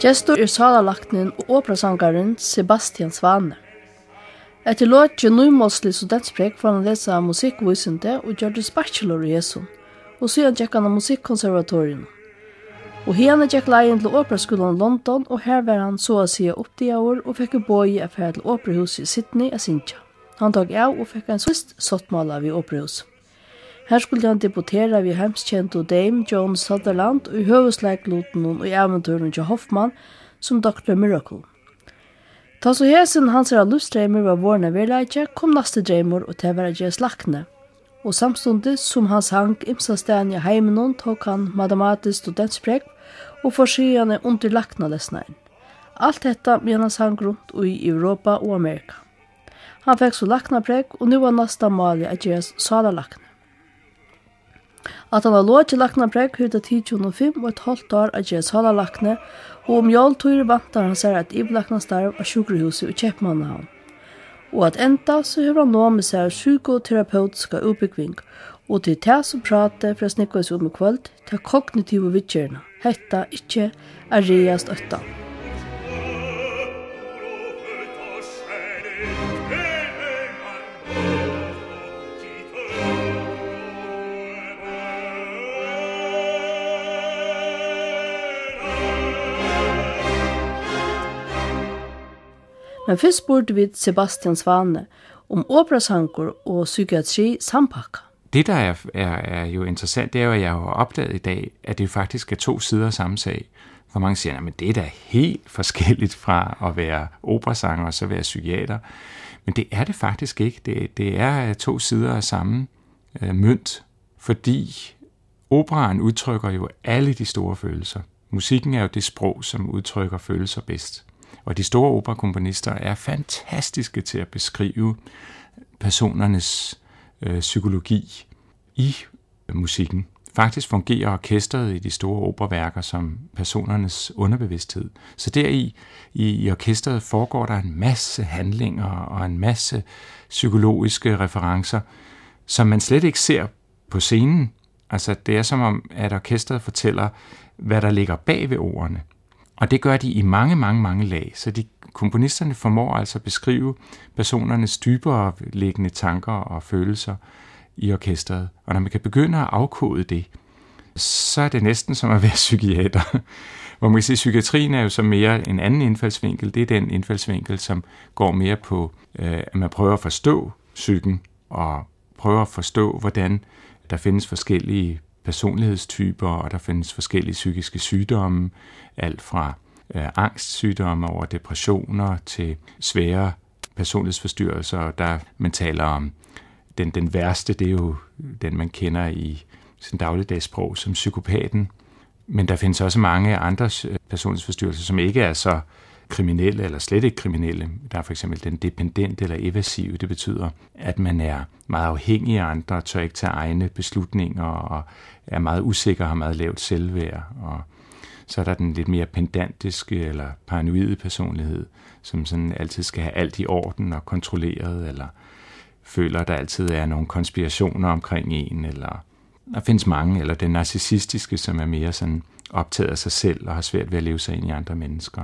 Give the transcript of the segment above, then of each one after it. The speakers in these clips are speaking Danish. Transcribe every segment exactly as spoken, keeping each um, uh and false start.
Gestor er salarlaknen og operasangaren Sebastian Svane. Etter låtje nøymålslig studentsprek for han lesa musikkvisende og gjørdes bachelor i Jesu, og siden gikk han av musikkonservatorien. Og henne gikk leien til operaskolen i London, og her var han så å si opp de år, og fikk bøye affære til operahuset i Sydney av Sintja. Han tok av og fikk en sist sottmål av i operahuset. Her skulle han debutere ved hemskjent og Dame Joan Sutherland og i høvesleikloten og i eventyren til Hoffmann som doktor Miracle. Ta så hesen hans er lustdreimer var vårne verleidje, kom neste dreimer og til å være gjøres lakne. Og samstundet som han sang imsa stedet i heimenon tok han matematisk studentsprek og forskyene under lakna lesnæren. Alt dette med han sang rundt i Europa og Amerika. Han fikk så laknaprek og nå var neste mål å gjøres salarlakne. At han har låt til laknaprek hyrde tid tjueogfem og et halvt år å gjøre salarlakne, og om jøltøyre vantar han seg et iblaknastarv av sjukkerhuset i Kjeppmannahavn. Og at enda så har han nå med seg psykoterapeutiska utbygging, og til det som prater fra snikkvæs om i kvöld, til kognitive vidtjørene. Hetta ikke er reiast øtta. Men først spurgte vi Sebastian Svane om operasanger og psykiatri sampakka. Det, der er, er, er jo interessant, det er jo, at jeg har opdaget i dag, at det faktisk er to sider af samme sag. For mange siger, at det er da helt forskelligt fra at være operasanger og så være psykiater. Men det er det faktisk ikke. Det, det er to sider af samme øh, mønt, fordi operaen udtrykker jo alle de store følelser. Musikken er jo det sprog, som udtrykker følelser bedst. Og de store operakomponister er fantastiske til at beskrive personernes øh, psykologi i øh, musikken. Faktisk fungerer orkestret i de store operaværker som personernes underbevidsthed. Så deri i, i orkestret foregår der en masse handlinger og en masse psykologiske referencer, som man slet ikke ser på scenen. Altså det er som om, at orkestret fortæller, hvad der ligger bag ved ordene. Og det gør de i mange, mange, mange lag. Så de komponisterne formår altså at beskrive personernes dybere liggende tanker og følelser i orkestret. Og når man kan begynde at afkode det, så er det næsten som at være psykiater. Hvor man kan sige, at psykiatrien er jo så mere en anden indfaldsvinkel. Det er den indfaldsvinkel, som går mere på, at man prøver at forstå psyken og prøver at forstå, hvordan der findes forskellige personlighedstyper, og der findes forskellige psykiske sygdomme, alt fra øh, angstsygdomme over depressioner til svære personlighedsforstyrrelser. Der man taler om den, den værste, det er jo den, man kender i sin dagligdagssprog som psykopaten. Men der findes også mange andre personlighedsforstyrrelser, som ikke er så kriminelle eller slet ikke kriminelle. Der er for eksempel den dependente eller evasive. Det betyder, at man er meget afhængig af andre, tør ikke tage egne beslutninger og er meget usikker og har meget lavt selvværd. Og så er der den lidt mere pedantiske eller paranoide personlighed, som sådan altid skal have alt i orden og kontrolleret, eller føler, at der altid er nogle konspirationer omkring en, eller der findes mange, eller den narcissistiske, som er mere sådan optaget af sig selv og har svært ved at leve sig ind i andre mennesker.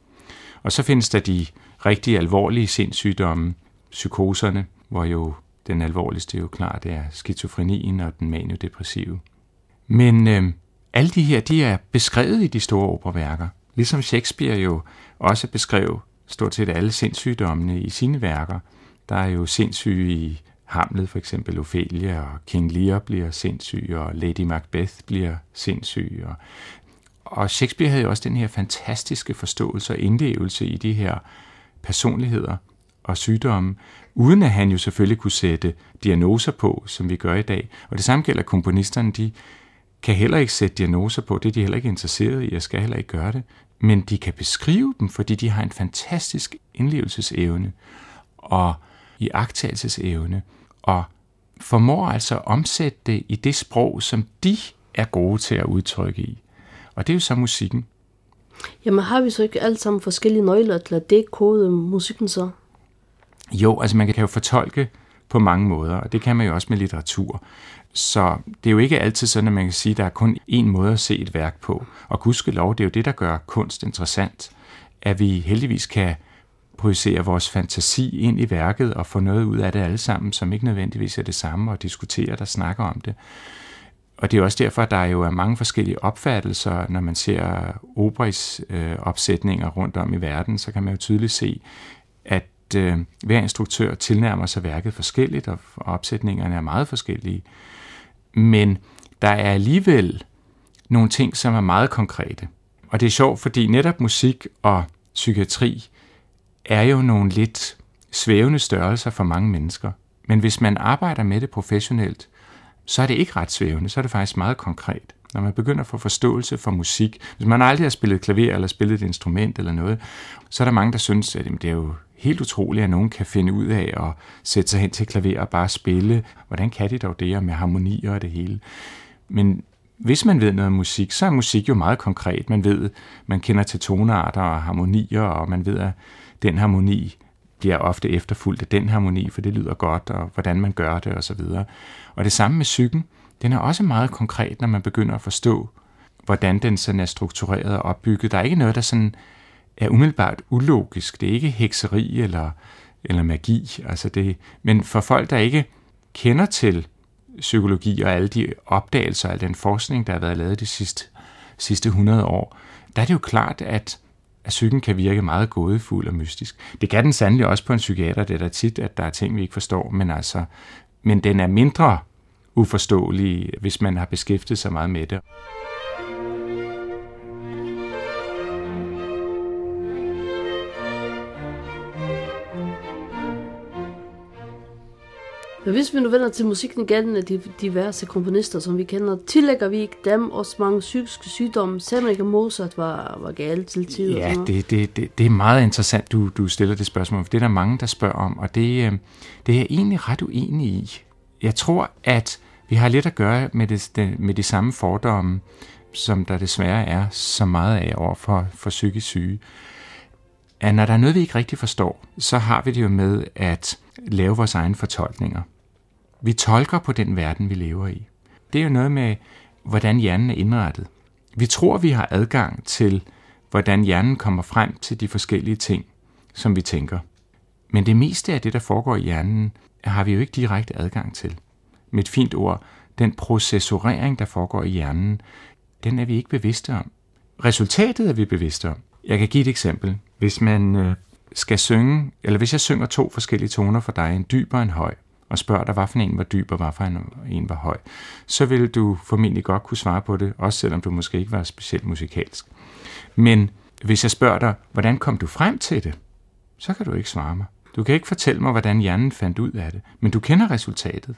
Og så findes der de rigtig alvorlige sindssygdomme, psykoserne, hvor jo den alvorligste jo klart er skizofrenien og den maniodepressive. Men øh, alle de her, de er beskrevet i de store operaværker. Ligesom Shakespeare jo også beskrev stort set alle sindssygdommene i sine værker. Der er jo sindssyge i Hamlet, for eksempel Ophelia, og King Lear bliver sindssyg, og Lady Macbeth bliver sindssyg. Og, og Shakespeare havde jo også den her fantastiske forståelse og indlevelse i de her personligheder og sygdomme, uden at han jo selvfølgelig kunne sætte diagnoser på, som vi gør i dag. Og det samme gælder komponisterne, de kan heller ikke sætte diagnoser på, det er de heller ikke interesseret i, jeg skal heller ikke gøre det, men de kan beskrive dem, fordi de har en fantastisk indlevelsesevne og iagttagelsesevne, og formår altså at omsætte det i det sprog, som de er gode til at udtrykke i. Og det er jo så musikken. Jamen har vi så ikke alle sammen forskellige nøgler til at dekode musikken så? Jo, altså man kan jo fortolke på mange måder, og det kan man jo også med litteratur. Så det er jo ikke altid sådan, at man kan sige, at der er kun én måde at se et værk på. Og gudskelov, det er jo det, der gør kunst interessant, at vi heldigvis kan projicere vores fantasi ind i værket og få noget ud af det alle sammen, som ikke nødvendigvis er det samme, og diskutere og snakke om det. Og det er også derfor, at der jo er mange forskellige opfattelser, når man ser operas øh, opsætninger rundt om i verden, så kan man jo tydeligt se, at øh, hver instruktør tilnærmer sig værket forskelligt, og opsætningerne er meget forskellige. Men der er alligevel nogle ting, som er meget konkrete. Og det er sjovt, fordi netop musik og psykiatri er jo nogle lidt svævende størrelser for mange mennesker. Men hvis man arbejder med det professionelt, så er det ikke ret svævende, så er det faktisk meget konkret. Når man begynder at få forståelse for musik, hvis man aldrig har spillet klaver eller spillet et instrument eller noget, så er der mange, der synes, at det er jo helt utroligt, at nogen kan finde ud af at sætte sig hen til klaver og bare spille. Hvordan kan de dog det med harmonier og det hele? Men hvis man ved noget om musik, så er musik jo meget konkret. Man ved, man kender til tonearter og harmonier, og man ved, at den harmoni bliver ofte efterfulgt af den harmoni, for det lyder godt, og hvordan man gør det osv. Og det samme med psyken, den er også meget konkret, når man begynder at forstå, hvordan den sådan er struktureret og opbygget. Der er ikke noget, der sådan er umiddelbart ulogisk. Det er ikke hekseri eller, eller magi. Altså det, men for folk, der ikke kender til psykologi og alle de opdagelser og al den forskning, der har været lavet de sidste, sidste hundrede år, der er det jo klart, at at psyken kan virke meget gådefuld og mystisk. Det kan den sandelig også på en psykiater, det er der tit, at der er ting, vi ikke forstår, men, altså, men den er mindre uforståelig, hvis man har beskæftiget sig meget med det. Men hvis vi nu vender til musikken igen af de diverse komponister, som vi kender, tillægger vi ikke dem også mange psykiske sygdomme, selvom ikke Mozart var, var galt til tider? Ja, det, det, det, det er meget interessant, du, du stiller det spørgsmål, for det er der mange, der spørger om, og det, det er jeg egentlig ret uenig i. Jeg tror, at vi har lidt at gøre med, det, med de samme fordomme, som der desværre er så meget af over for, for psykisk syge. At når der er noget, vi ikke rigtig forstår, så har vi det jo med at lave vores egne fortolkninger. Vi tolker på den verden, vi lever i. Det er jo noget med, hvordan hjernen er indrettet. Vi tror, vi har adgang til, hvordan hjernen kommer frem til de forskellige ting, som vi tænker. Men det meste af det, der foregår i hjernen, har vi jo ikke direkte adgang til. Med et fint ord, den processorering, der foregår i hjernen, den er vi ikke bevidste om. Resultatet er vi bevidste om. Jeg kan give et eksempel. Hvis man øh, skal synge, eller hvis jeg synger to forskellige toner for dig, en dyb og en høj, og spørger dig, hvad for en var dyb og hvad for en var høj, så vil du formentlig godt kunne svare på det, også selvom du måske ikke var specielt musikalsk. Men hvis jeg spørger dig, hvordan kom du frem til det, så kan du ikke svare mig. Du kan ikke fortælle mig, hvordan hjernen fandt ud af det, men du kender resultatet.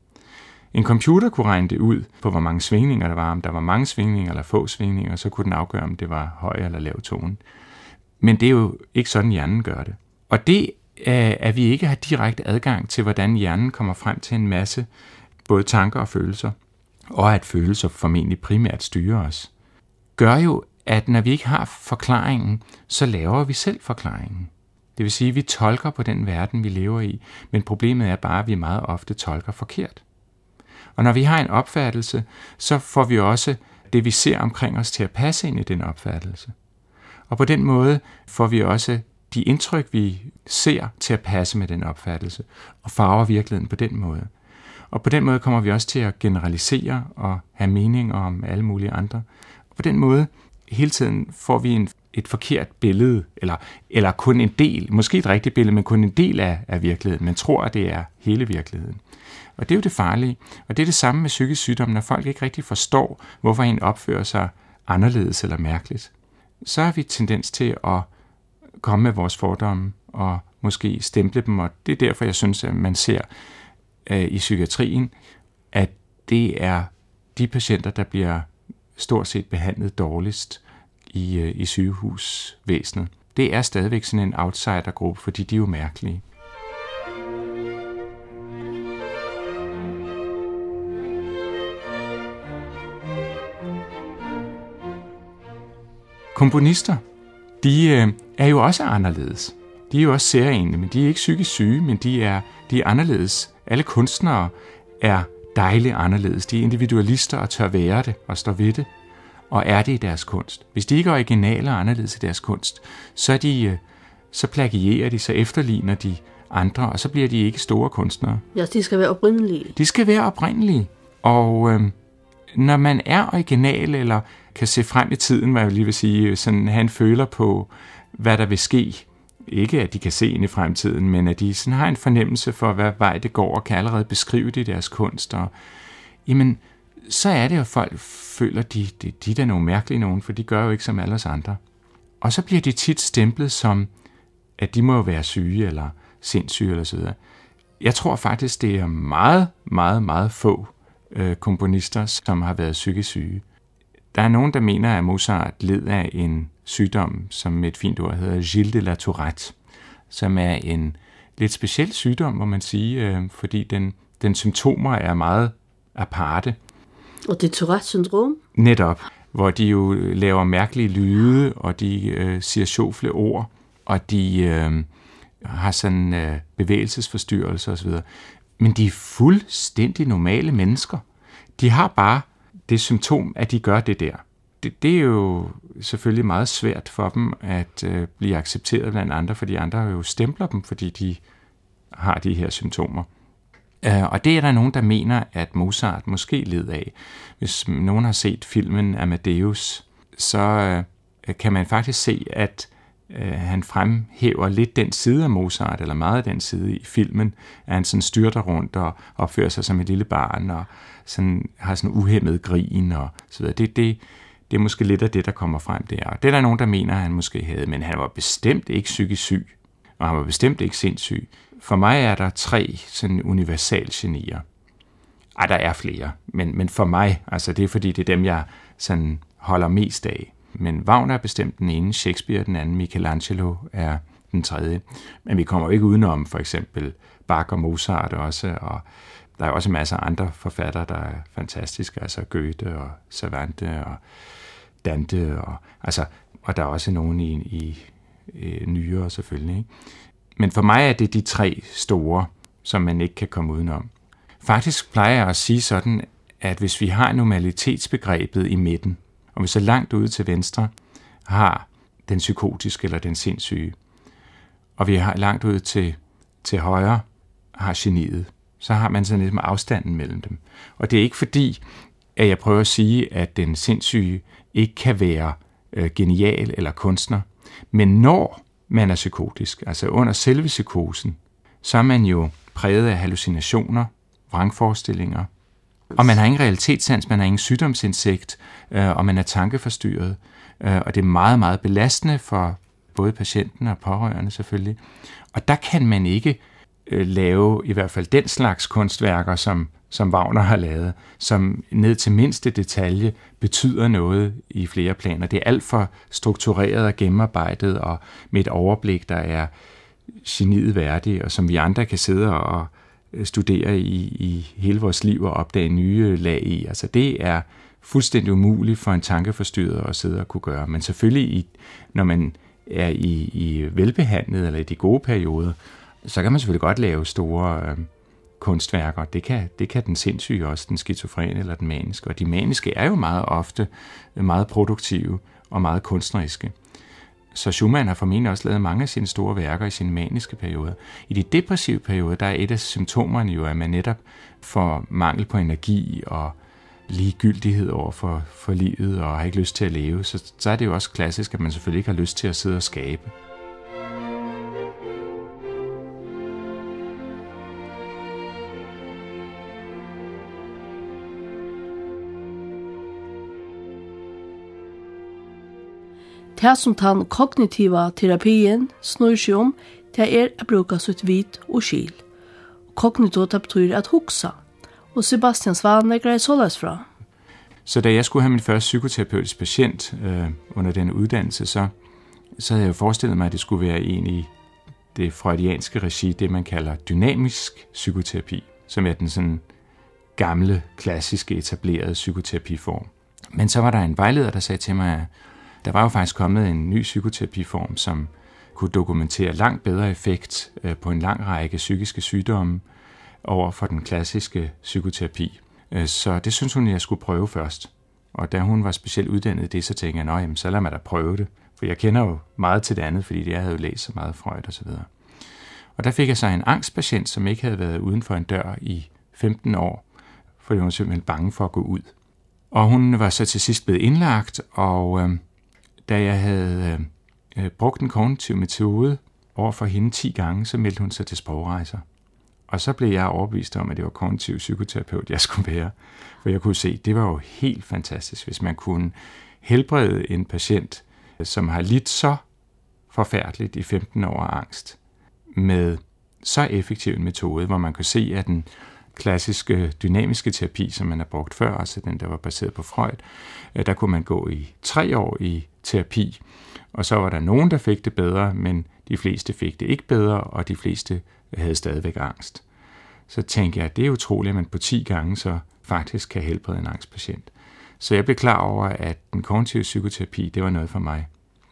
En computer kunne regne det ud på, hvor mange svingninger der var. Om der var mange svingninger eller få svingninger, så kunne den afgøre, om det var høj eller lav tone. Men det er jo ikke sådan, hjernen gør det. Og det, at vi ikke har direkte adgang til, hvordan hjernen kommer frem til en masse både tanker og følelser, og at følelser formentlig primært styrer os, gør jo, at når vi ikke har forklaringen, så laver vi selv forklaringen. Det vil sige, at vi tolker på den verden, vi lever i, men problemet er bare, at vi meget ofte tolker forkert. Og når vi har en opfattelse, så får vi også det, vi ser omkring os, til at passe ind i den opfattelse. Og på den måde får vi også de indtryk, vi ser, til at passe med den opfattelse, og farver virkeligheden på den måde. Og på den måde kommer vi også til at generalisere og have meninger om alle mulige andre. Og på den måde hele tiden får vi en, et forkert billede, eller, eller kun en del, måske et rigtigt billede, men kun en del af, af virkeligheden. Man tror, at det er hele virkeligheden. Og det er jo det farlige. Og det er det samme med psykisk sygdom, når folk ikke rigtig forstår, hvorfor en opfører sig anderledes eller mærkeligt. Så har vi tendens til at komme med vores fordomme og måske stemple dem, og det er derfor, jeg synes, at man ser øh, i psykiatrien, at det er de patienter, der bliver stort set behandlet dårligst i, øh, i sygehusvæsenet. Det er stadigvæk sådan en outsidergruppe, fordi de er jo mærkelige. Komponister, de øh, er jo også anderledes. De er jo også særegne, men de er ikke psykisk syge, men de er, de er anderledes alle kunstnere er dejligt anderledes. De er individualister og tør være det og står ved det, og er det i deres kunst. Hvis de ikke er originale og anderledes i deres kunst, så, er de, så plagierer de, så efterligner de andre, og så bliver de ikke store kunstnere. Ja, de skal være oprindelige. De skal være oprindelige, og øh, når man er original, eller kan se frem i tiden, hvad jeg lige vil sige, sådan have en føler på, hvad der vil ske. Ikke at de kan se ind i fremtiden, men at de sådan har en fornemmelse for, hvad vej det går, og kan allerede beskrive det i deres kunst. Og, jamen, så er det jo, at folk føler, de, de, de er da nogle mærkelige nogen, for de gør jo ikke som alle os andre. Og så bliver de tit stemplet som, at de må jo være syge, eller sindssyge, eller så videre. Jeg tror faktisk, det er meget, meget, meget få øh, komponister, som har været psykisk syge. Der er nogen, der mener, at Mozart led af en sygdom, som med et fint ord hedder Gilles de la Tourette, som er en lidt speciel sygdom, må man sige, øh, fordi den, den symptomer er meget aparte. Og det er Tourette-syndrom? Netop, hvor de jo laver mærkelige lyde, og de øh, siger sjofle ord, og de øh, har sådan øh, bevægelsesforstyrrelser osv. Men de er fuldstændig normale mennesker. De har bare det symptom, at de gør det der. Det, det er jo selvfølgelig meget svært for dem at øh, blive accepteret blandt andre, fordi andre jo stempler dem, fordi de har de her symptomer. Uh, og det er der nogen, der mener, at Mozart måske led af. Hvis nogen har set filmen Amadeus, så uh, kan man faktisk se, at uh, han fremhæver lidt den side af Mozart, eller meget af den side i filmen, at han sådan styrter rundt og opfører sig som et lille barn, og sådan, har sådan uhæmmet grin og så videre. Det, det, det er måske lidt af det, der kommer frem der. Og det er der nogen, der mener, at han måske havde, men han var bestemt ikke psykisk syg, og han var bestemt ikke sindssyg. For mig er der tre sådan universalgenier. Ej, der er flere, men, men for mig, altså det er fordi, det er dem, jeg sådan holder mest af. Men Wagner er bestemt den ene, Shakespeare den anden, Michelangelo er den tredje. Men vi kommer jo ikke udenom for eksempel Bach og Mozart også, og der er også masser af andre forfattere, der er fantastiske, altså Goethe og Cervantes og Dante, og, altså, og der er også nogen i, i, i nyere selvfølgelig, ikke? Men for mig er det de tre store, som man ikke kan komme udenom. Faktisk plejer jeg at sige sådan, at hvis vi har normalitetsbegrebet i midten, og vi så langt ude til venstre har den psykotiske eller den sindssyge, og vi har langt ude til, til højre har geniet, så har man sådan lidt med afstanden mellem dem. Og det er ikke fordi, at jeg prøver at sige, at den sindssyge ikke kan være øh, genial eller kunstner, men når man er psykotisk, altså under selve psykosen, så er man jo præget af hallucinationer, vrangforestillinger, og man har ingen realitetssans, man har ingen sygdomsindsigt, øh, og man er tankeforstyrret, øh, og det er meget, meget belastende for både patienten og pårørende selvfølgelig. Og der kan man ikke øh, lave i hvert fald den slags kunstværker, som, som Wagner har lavet, som ned til mindste detalje betyder noget i flere planer. Det er alt for struktureret og gennemarbejdet, og med et overblik, der er geniet værdig, og som vi andre kan sidde og studere i, i hele vores liv og opdage nye lag i. Altså det er fuldstændig umuligt for en tankeforstyrret at sidde og kunne gøre. Men selvfølgelig, i, når man er i, i velbehandlet eller i de gode perioder, så kan man selvfølgelig godt lave store øh, kunstværker. Det kan, det kan den sindssyge også, den skizofrene eller den maniske. Og de maniske er jo meget ofte meget produktive og meget kunstneriske. Så Schumann har formentlig også lavet mange af sine store værker i sine maniske perioder. I de depressive perioder, der er et af symptomerne jo, at man netop får mangel på energi og ligegyldighed over for, for livet og har ikke lyst til at leve. Så, så er det jo også klassisk, at man selvfølgelig ikke har lyst til at sidde og skabe. Det som den kognitiva terapien snur seg om, det er å bruke sitt vit og skil. Kognito, det betyr at huksa. Og Sebastian Svane greier således fra. Så da jeg skulle have min første psykoterapeutisk patient øh, under den uddannelse, så, så havde jeg jo forestillet mig, at det skulle være en i det freudianske regi, det man kalder dynamisk psykoterapi, som er den sådan gamle, klassiske, etablerede psykoterapiform. Men så var der en vejleder, der sagde til mig, at der var jo faktisk kommet en ny psykoterapiform, som kunne dokumentere langt bedre effekt på en lang række psykiske sygdomme, over for den klassiske psykoterapi. Så det synes hun, jeg skulle prøve først. Og da hun var specielt uddannet i det, så tænkte jeg, nå, jamen, så lad mig da prøve det. For jeg kender jo meget til det andet, fordi jeg havde jo læst så meget Freud og så videre. Og der fik jeg så en angstpatient, som ikke havde været uden for en dør i femten år, fordi hun var simpelthen bange for at gå ud. Og hun var så til sidst blevet indlagt, og øh, da jeg havde øh, brugt en kognitiv metode over for hende ti gange, så meldte hun sig til sprogrejser. Og så blev jeg overbevist om, at det var kognitiv psykoterapeut, jeg skulle være. For jeg kunne se, at det var jo helt fantastisk, hvis man kunne helbrede en patient, som har lidt så forfærdeligt i femten år af angst, med så effektiv en metode, hvor man kunne se, at den klassiske dynamiske terapi, som man har brugt før, altså den, der var baseret på Freud, der kunne man gå i tre år i terapi, og så var der nogen, der fik det bedre, men de fleste fik det ikke bedre, og de fleste havde stadigvæk angst. Så tænkte jeg, at det er utroligt, at man på ti gange så faktisk kan helbrede en angstpatient. Så jeg blev klar over, at den kognitive psykoterapi, det var noget for mig.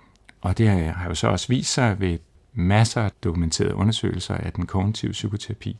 Og det har jo så også vist sig ved masser af dokumenterede undersøgelser, at den kognitive psykoterapi,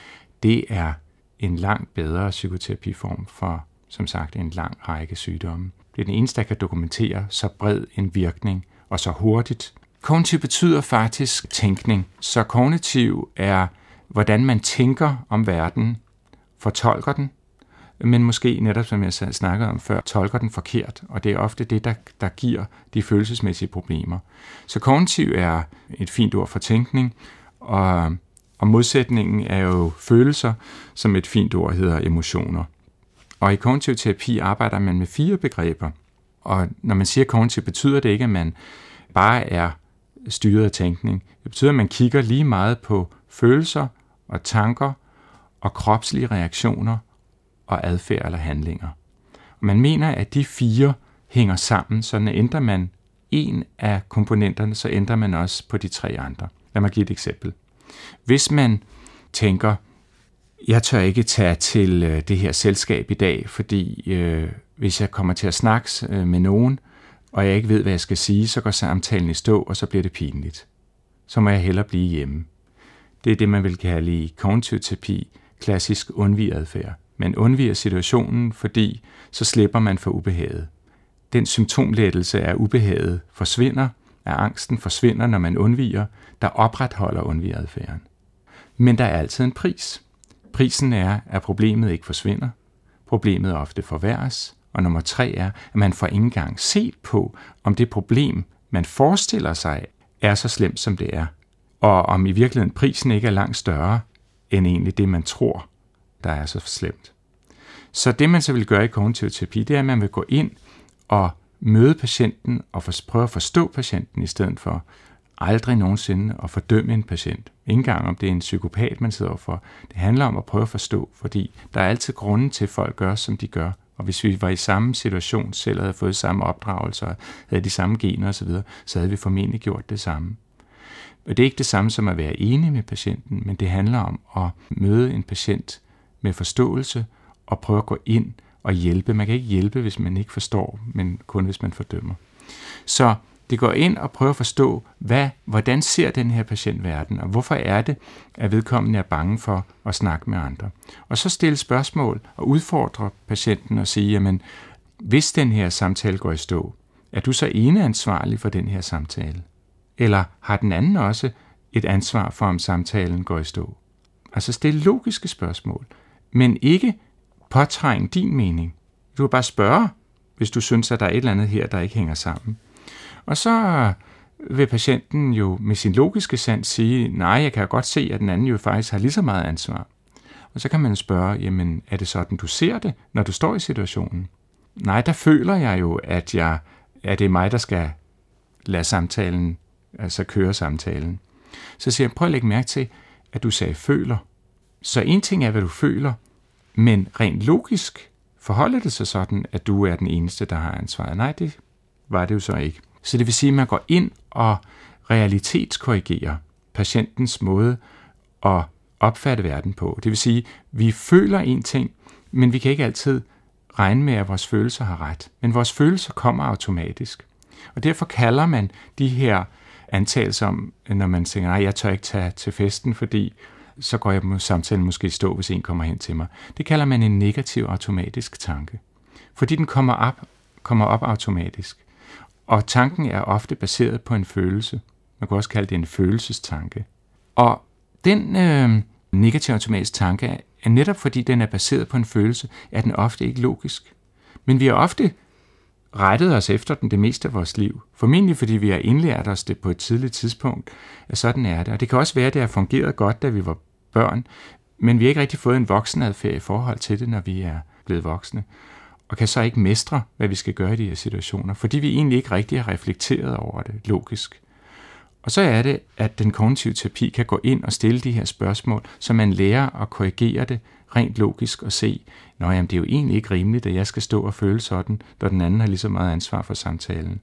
det er en langt bedre psykoterapiform for, som sagt, en lang række sygdomme. Det er den eneste, der kan dokumentere så bred en virkning og så hurtigt. Kognitiv betyder faktisk tænkning. Så kognitiv er, hvordan man tænker om verden, fortolker den, men måske netop, som jeg snakkede om før, tolker den forkert, og det er ofte det, der, der giver de følelsesmæssige problemer. Så kognitiv er et fint ord for tænkning, og, og modsætningen er jo følelser, som et fint ord hedder emotioner. Og i kognitiv terapi arbejder man med fire begreber, og når man siger kognitiv, betyder det ikke, at man bare er styret af tænkning. Det betyder, at man kigger lige meget på følelser og tanker og kropslige reaktioner og adfærd eller handlinger. Og man mener, at de fire hænger sammen, så når ændrer man en af komponenterne, så ændrer man også på de tre andre. Lad mig give et eksempel. Hvis man tænker, jeg tør ikke tage til øh, det her selskab i dag, fordi øh, hvis jeg kommer til at snakke øh, med nogen, og jeg ikke ved, hvad jeg skal sige, så går samtalen i stå, og så bliver det pinligt. Så må jeg hellere blive hjemme. Det er det, man vil kalde i kognitiv terapi klassisk undvigeadfærd. Man undviger situationen, fordi så slipper man for ubehaget. Den symptomlettelse af ubehaget forsvinder, af angsten forsvinder, når man undviger, der opretholder undvigeadfærden. Men der er altid en pris. Prisen er, at problemet ikke forsvinder. Problemet ofte forværres. Og nummer tre er, at man får ikke engang set på, om det problem, man forestiller sig, er så slemt, som det er. Og om i virkeligheden prisen ikke er langt større, end egentlig det, man tror, der er så slemt. Så det, man så vil gøre i kognitiv terapi, det er, at man vil gå ind og møde patienten og prøve at forstå patienten, i stedet for aldrig nogensinde at fordømme en patient. Ikke engang om det er en psykopat, man sidder for. Det handler om at prøve at forstå, fordi der er altid grunden til, at folk gør, som de gør. Og hvis vi var i samme situation, selv havde fået samme opdragelser, havde de samme gener osv., så havde vi formentlig gjort det samme. Og det er ikke det samme som at være enig med patienten, men det handler om at møde en patient med forståelse og prøve at gå ind og hjælpe. Man kan ikke hjælpe, hvis man ikke forstår, men kun hvis man fordømmer. Så det går ind og prøver at forstå, hvad, hvordan ser den her patient verden, og hvorfor er det, at vedkommende er bange for at snakke med andre. Og så stille spørgsmål og udfordre patienten og sige, jamen, hvis den her samtale går i stå, er du så eneansvarlig for den her samtale? Eller har den anden også et ansvar for, om samtalen går i stå? Altså stille logiske spørgsmål, men ikke påtrænge din mening. Du kan bare spørge, hvis du synes, at der er et eller andet her, der ikke hænger sammen. Og så vil patienten jo med sin logiske sans sige, nej, jeg kan godt se, at den anden jo faktisk har lige så meget ansvar. Og så kan man spørge, jamen, er det sådan, du ser det, når du står i situationen? Nej, der føler jeg jo, at, jeg, at det er mig, der skal lade samtalen, altså køre samtalen. Så siger jeg, prøv at lægge mærke til, at du sagde føler. Så en ting er, hvad du føler, men rent logisk forholder det sig sådan, at du er den eneste, der har ansvaret. Nej, det var det jo så ikke. Så det vil sige, at man går ind og realitetskorrigerer patientens måde at opfatte verden på. Det vil sige, at vi føler en ting, men vi kan ikke altid regne med, at vores følelser har ret. Men vores følelser kommer automatisk. Og derfor kalder man de her antagelser om, når man tænker, nej, jeg tør ikke tage til festen, fordi så går jeg samtalen måske stå, hvis en kommer hen til mig. Det kalder man en negativ automatisk tanke. Fordi den kommer op, kommer op automatisk. Og tanken er ofte baseret på en følelse. Man kan også kalde det en følelsestanke. Og den øh, negative automatiske tanke er netop fordi den er baseret på en følelse, er den ofte ikke logisk. Men vi har ofte rettet os efter den det meste af vores liv. Formentlig fordi vi har indlært os det på et tidligt tidspunkt, at sådan er det. Og det kan også være, at det har fungeret godt, da vi var børn, men vi har ikke rigtig fået en voksenadfærd i forhold til det, når vi er blevet voksne. Og kan så ikke mestre, hvad vi skal gøre i de her situationer, fordi vi egentlig ikke rigtig har reflekteret over det logisk. Og så er det, at den kognitive terapi kan gå ind og stille de her spørgsmål, så man lærer at korrigere det rent logisk og se, nå jamen, det er jo egentlig ikke rimeligt, at jeg skal stå og føle sådan, når den anden har lige så meget ansvar for samtalen.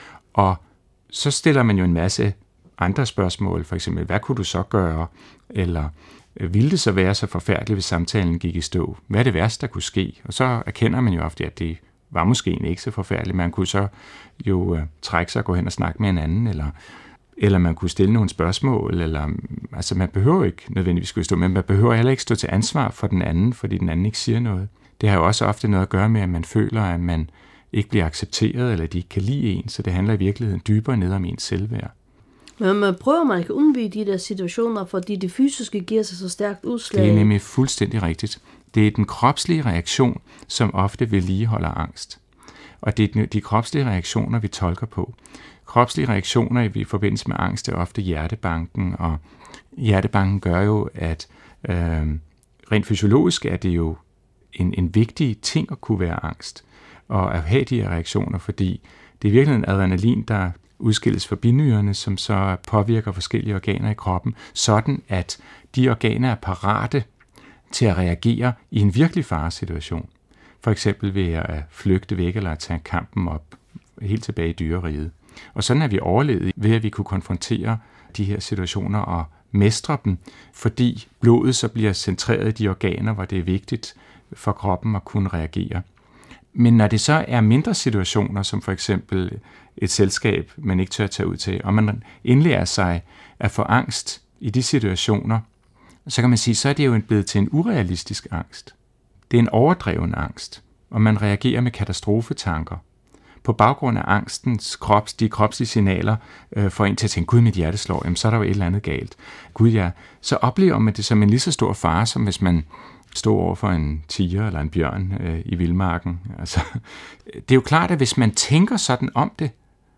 Og så stiller man jo en masse andre spørgsmål, for eksempel, hvad kunne du så gøre? Eller ville det så være så forfærdeligt, hvis samtalen gik i stå? Hvad er det værste, der kunne ske? Og så erkender man jo ofte, at det var måske ikke så forfærdeligt. Man kunne så jo øh, trække sig og gå hen og snakke med en anden, eller eller man kunne stille nogle spørgsmål, eller altså man behøver ikke nødvendigvis skulle stå, men man behøver heller ikke stå til ansvar for den anden, fordi den anden ikke siger noget. Det har jo også ofte noget at gøre med, at man føler, at man ikke bliver accepteret, eller de ikke kan lide en, så det handler i virkeligheden dybere ned om ens selvværd. Men man prøver man ikke at undvige de der situationer, fordi det fysiske giver sig så stærkt udslag. Det er nemlig fuldstændig rigtigt. Det er den kropslige reaktion, som ofte vedligeholder angst. Og det er de kropslige reaktioner, vi tolker på. Kropslige reaktioner i forbindelse med angst er ofte hjertebanken, og hjertebanken gør jo, at øh, rent fysiologisk er det jo en, en vigtig ting at kunne være angst, og at have de her reaktioner, fordi det er virkelig en adrenalin, der udskilles fra binyrerne, som så påvirker forskellige organer i kroppen, sådan at de organer er parate til at reagere i en virkelig faresituation. For eksempel ved at flygte væk eller at tage kampen op helt tilbage i dyreriget. Og sådan er vi overlevet ved, at vi kunne konfrontere de her situationer og mestre dem, fordi blodet så bliver centreret i de organer, hvor det er vigtigt for kroppen at kunne reagere. Men når det så er mindre situationer, som for eksempel et selskab, man ikke tør at tage ud til, og man indlærer sig at få angst i de situationer, så kan man sige, så er det jo blevet til en urealistisk angst. Det er en overdreven angst, og man reagerer med katastrofetanker. På baggrund af angstens krops, de kropslige signaler, øh, får en til at tænke, gud, mit hjerte slår, jamen, så er der jo et eller andet galt. Gud, ja. Så oplever man det som en lige så stor fare, som hvis man stod over for en tiger eller en bjørn øh, i vildmarken. Altså, det er jo klart, at hvis man tænker sådan om det,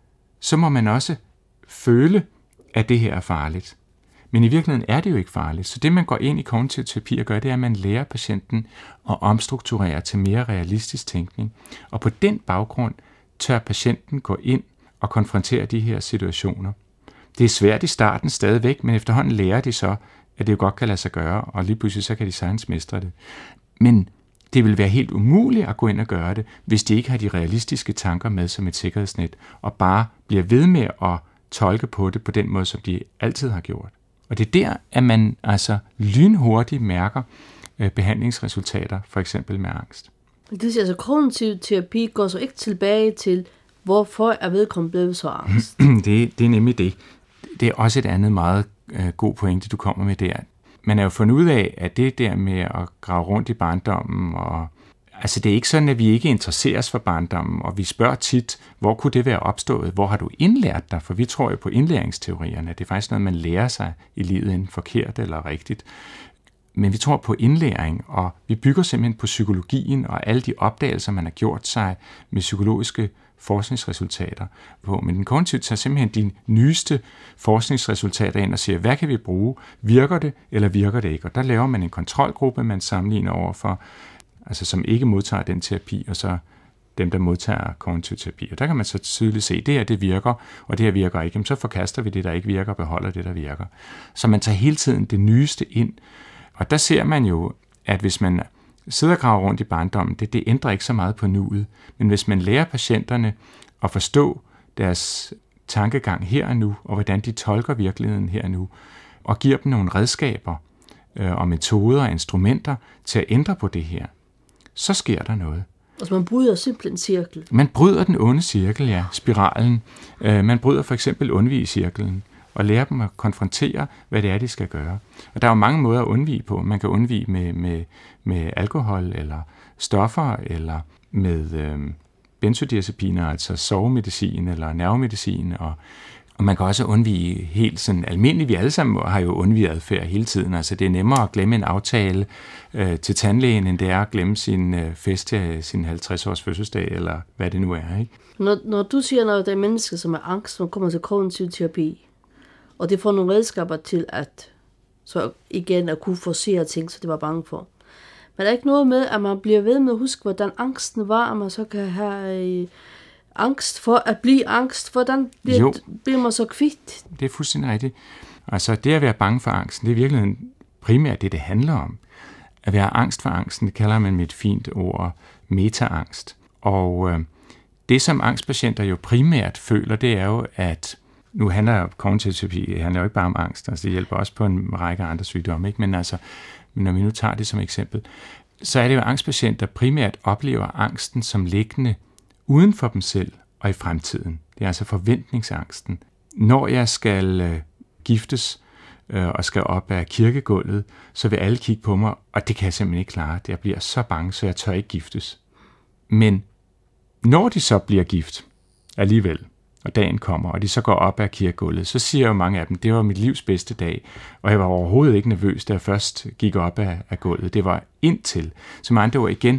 så må man også føle, at det her er farligt. Men i virkeligheden er det jo ikke farligt. Så det, man går ind i kognitiv terapi og gør, det er, at man lærer patienten at omstrukturere til mere realistisk tænkning. Og på den baggrund tør patienten gå ind og konfrontere de her situationer. Det er svært i starten stadigvæk, men efterhånden lærer de så, at det jo godt kan lade sig gøre, og lige pludselig så kan de sagtens mestre det. Men det vil være helt umuligt at gå ind og gøre det, hvis de ikke har de realistiske tanker med som et sikkerhedsnet, og bare bliver ved med at tolke på det på den måde, som de altid har gjort. Og det er der, at man altså lynhurtigt mærker øh, behandlingsresultater, for eksempel med angst. Det vil sige, altså kognitiv terapi går så ikke tilbage til, hvorfor er vedkommende blevet så angst? det, det er nemlig det. Det er også et andet meget øh, god pointe, du kommer med der. Man er jo fundet ud af, at det der med at grave rundt i barndommen, og altså det er ikke sådan, at vi ikke interesserer os for barndommen, og vi spørger tit, hvor kunne det være opstået? Hvor har du indlært dig? For vi tror jo på indlæringsteorierne, at det er faktisk noget, man lærer sig i livet, enten forkert eller rigtigt. Men vi tror på indlæring, og vi bygger simpelthen på psykologien og alle de opdagelser, man har gjort sig med psykologiske forskningsresultater på. Men den kognitive tager simpelthen de nyeste forskningsresultater ind og siger, hvad kan vi bruge? Virker det, eller virker det ikke? Og der laver man en kontrolgruppe, man sammenligner over for, altså som ikke modtager den terapi, og så dem, der modtager kognitiv terapi. Og der kan man så tydeligt se, at det her, det virker, og det her virker ikke. Jamen, så forkaster vi det, der ikke virker, og beholder det, der virker. Så man tager hele tiden det nyeste ind. Og der ser man jo, at hvis man sidder og graver rundt i barndommen, det, det ændrer ikke så meget på nuet. Men hvis man lærer patienterne at forstå deres tankegang her og nu, og hvordan de tolker virkeligheden her og nu, og giver dem nogle redskaber øh, og metoder og instrumenter til at ændre på det her, så sker der noget. Altså man bryder simpelthen cirkel. Man bryder den onde cirkel, ja, spiralen. Øh, man bryder for eksempel undvigecirkelen. og lære dem at konfrontere, hvad det er, de skal gøre. Og der er jo mange måder at undvige på. Man kan undvige med, med, med alkohol, eller stoffer, eller med øh, benzodiazepiner, altså sovemedicin eller nervemedicin, og Og man kan også undvige helt sådan almindeligt. Vi alle sammen har jo undviget adfærd hele tiden. Altså det er nemmere at glemme en aftale øh, til tandlægen, end det er at glemme sin øh, fest til sin halvtreds års fødselsdag, eller hvad det nu er, ikke? Når, når du siger noget, der er mennesker, som er angst, som kommer til kognitiv terapi, og det får nogle redskaber til at så igen at kunne forsere ting, så det var bange for. Men der er ikke noget med, at man bliver ved med at huske, hvordan angsten var, og man så kan have øh, angst for at blive angst. Hvordan bliver, bliver man så kvitt? Det er fuldstændig rigtigt. Altså det at være bange for angsten, det er virkelig primært det, det handler om. At være angst for angsten, det kalder man med et fint ord metaangst. Og øh, det, som angstpatienter jo primært føler, det er jo, at nu handler jo kognitiv terapi, det handler jo ikke bare om angst, altså det hjælper også på en række andre sygdomme, ikke? Men altså, når vi nu tager det som eksempel, så er det jo angstpatienter primært oplever angsten som liggende uden for dem selv og i fremtiden. Det er altså forventningsangsten. Når jeg skal øh, giftes øh, og skal op af kirkegulvet, så vil alle kigge på mig, og det kan jeg simpelthen ikke klare. Jeg bliver så bange, så jeg tør ikke giftes. Men når de så bliver gift alligevel, og dagen kommer, og de så går op af kirkegulvet, så siger jo mange af dem, det var mit livs bedste dag, og jeg var overhovedet ikke nervøs, da jeg først gik op af, af gulvet. Det var indtil. Som andre ord igen,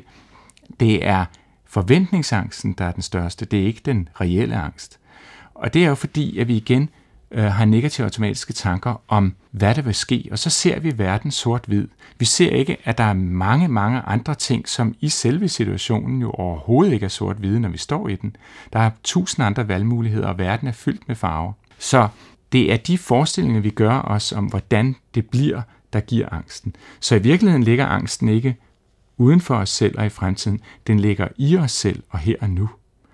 det er forventningsangsten, der er den største. Det er ikke den reelle angst. Og det er jo fordi, at vi igen øh, har negative automatiske tanker om, hvad der vil ske, og så ser vi verden sort-hvid. Vi ser ikke, at der er mange, mange andre ting, som i selve situationen jo overhovedet ikke er sort-hvide, når vi står i den. Der er tusind andre valgmuligheder, og verden er fyldt med farver. Så det er de forestillinger, vi gør os om, hvordan det bliver, der giver angsten. Så i virkeligheden ligger angsten ikke uden for os selv og i fremtiden. Den ligger i os selv og her og nu.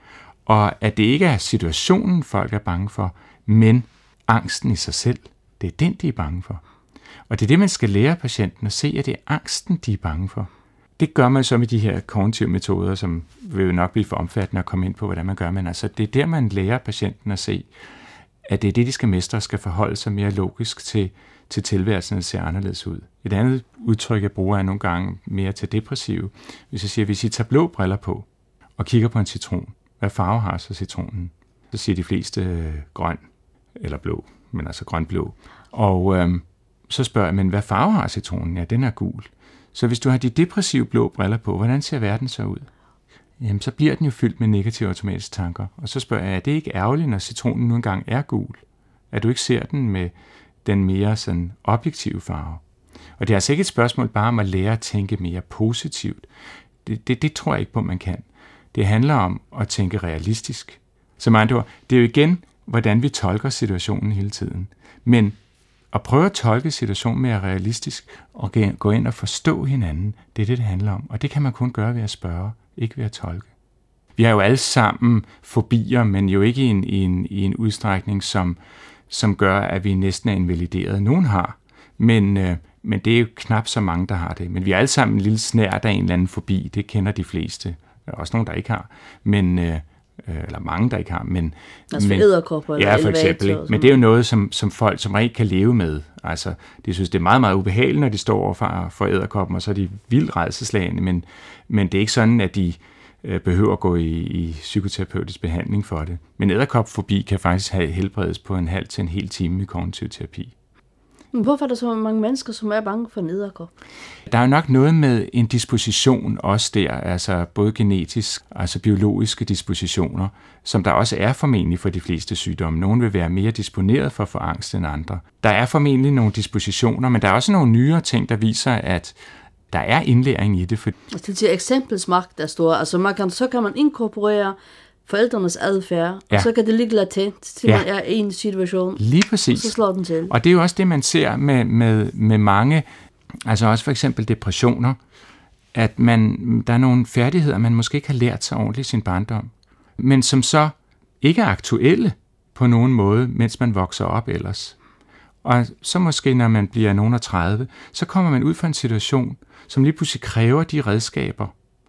Og at det ikke er situationen, folk er bange for, men angsten i sig selv. Det er den, de er bange for. Og det er det, man skal lære patienten at se, at det er angsten, de er bange for. Det gør man så med de her kognitive metoder, som vil jo nok blive for omfattende at komme ind på, hvordan man gør. Men altså, det er der, man lærer patienten at se, at det er det, de skal mestre og skal forholde sig mere logisk til, til tilværelsen, at ser anderledes ud. Et andet udtryk, jeg bruger, er nogle gange mere til depressive. Hvis jeg siger, hvis I tager blå briller på og kigger på en citron, hvad farve har så citronen? Så siger de fleste øh, grøn eller blå, men altså grøn-blå. Og øh, så spørger jeg, men hvad farve har citronen? Ja, den er gul. Så hvis du har de depressive blå briller på, hvordan ser verden så ud? Jamen, så bliver den jo fyldt med negative automatiske tanker. Og så spørger jeg, er det ikke ærgerligt, når citronen nu engang er gul? At du ikke ser den med den mere sådan objektive farve? Og det er altså ikke et spørgsmål bare om at lære at tænke mere positivt. Det, det, det tror jeg ikke på, man kan. Det handler om at tænke realistisk. Som andre ord, det er jo igen, hvordan vi tolker situationen hele tiden. Men at prøve at tolke situationen mere realistisk og gå ind og forstå hinanden, det er det, det handler om. Og det kan man kun gøre ved at spørge, ikke ved at tolke. Vi har jo alle sammen fobier, men jo ikke i en, i en, i en udstrækning, som, som gør, at vi næsten er invalideret. Nogen har, men, øh, men det er jo knap så mange, der har det. Men vi er alle sammen en lille snært af en eller anden fobi. Det kender de fleste. Også nogen, der ikke har. Men... Øh, eller mange, der ikke har, men... Altså for edderkopper eller ja, for eksempel. Men det er jo noget, som, som folk som regel kan leve med. Altså, de synes, det er meget, meget ubehageligt, når de står overfor for edderkoppen, og så er de vildt rædselslagende, men, men det er ikke sådan, at de øh, behøver at gå i, i psykoterapeutisk behandling for det. Men edderkopfobi kan faktisk have helbredes på en halv til en hel time i kognitiv terapi. Men hvorfor er der så mange mennesker, som er bange for en edderkop? Der er jo nok noget med en disposition også der, altså både genetisk, altså biologiske dispositioner, som der også er formentlig for de fleste sygdomme. Nogle vil være mere disponeret for at få angst end andre. Der er formentlig nogle dispositioner, men der er også nogle nyere ting, der viser, at der er indlæring i det. For... Det er eksempelsmagt, der står. Altså man kan, så kan man inkorporere forældrenes adfærd, ja. Og så kan det ligge latent, til ja. Man er i en situation, lige præcis. Så slår den til. Og det er jo også det, man ser med, med, med mange, altså også for eksempel depressioner, at man, der er nogle færdigheder, man måske ikke har lært sig ordentligt i sin barndom, men som så ikke er aktuelle på nogen måde, mens man vokser op ellers. Og så måske, når man bliver nogen af tredive, så kommer man ud for en situation, som lige pludselig kræver de redskaber,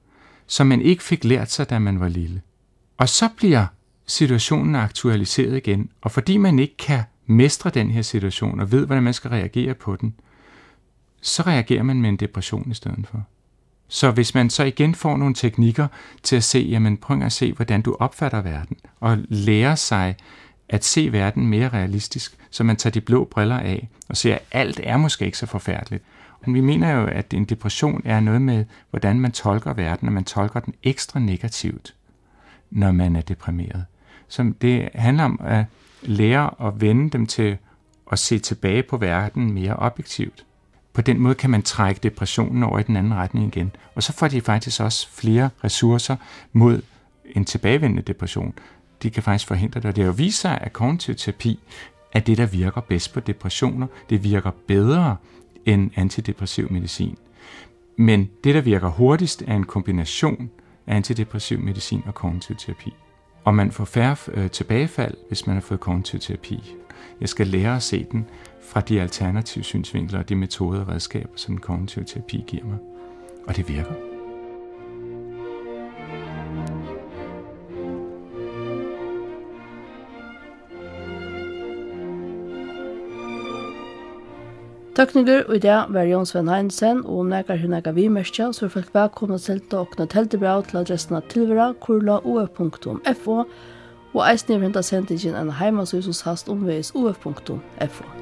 som man ikke fik lært sig, da man var lille. Og så bliver situationen aktualiseret igen, og fordi man ikke kan mestrer den her situation og ved, hvordan man skal reagere på den, så reagerer man med en depression i stedet for. Så hvis man så igen får nogle teknikker til at se, jamen prøv at se, hvordan du opfatter verden, og lærer sig at se verden mere realistisk, så man tager de blå briller af og ser, at alt er måske ikke så forfærdeligt. Men vi mener jo, at en depression er noget med, hvordan man tolker verden, og man tolker den ekstra negativt, når man er deprimeret. Så det handler om at lære at vende dem til at se tilbage på verden mere objektivt. På den måde kan man trække depressionen over i den anden retning igen. Og så får de faktisk også flere ressourcer mod en tilbagevendende depression. De kan faktisk forhindre det. Og det har jo vist sig, at kognitiv terapi er det, der virker bedst på depressioner. Det virker bedre end antidepressiv medicin. Men det, der virker hurtigst, er en kombination af antidepressiv medicin og kognitiv terapi. Og man får færre øh, tilbagefald, hvis man har fået kognitiv terapi. Jeg skal lære at se den fra de alternative synsvinkler og de metoder og redskaber, som den kognitive terapi giver mig. Og det virker. Tekniker og i dag var Jon Sven Heinsen og nægar hun nægar vi mestja, så er folk velkomna til å åkne teltebra til adressen av tilvera kurla o f punktum f o og eisne er hentet sendingen en heimasøys hos hast omveis o f punktum f o.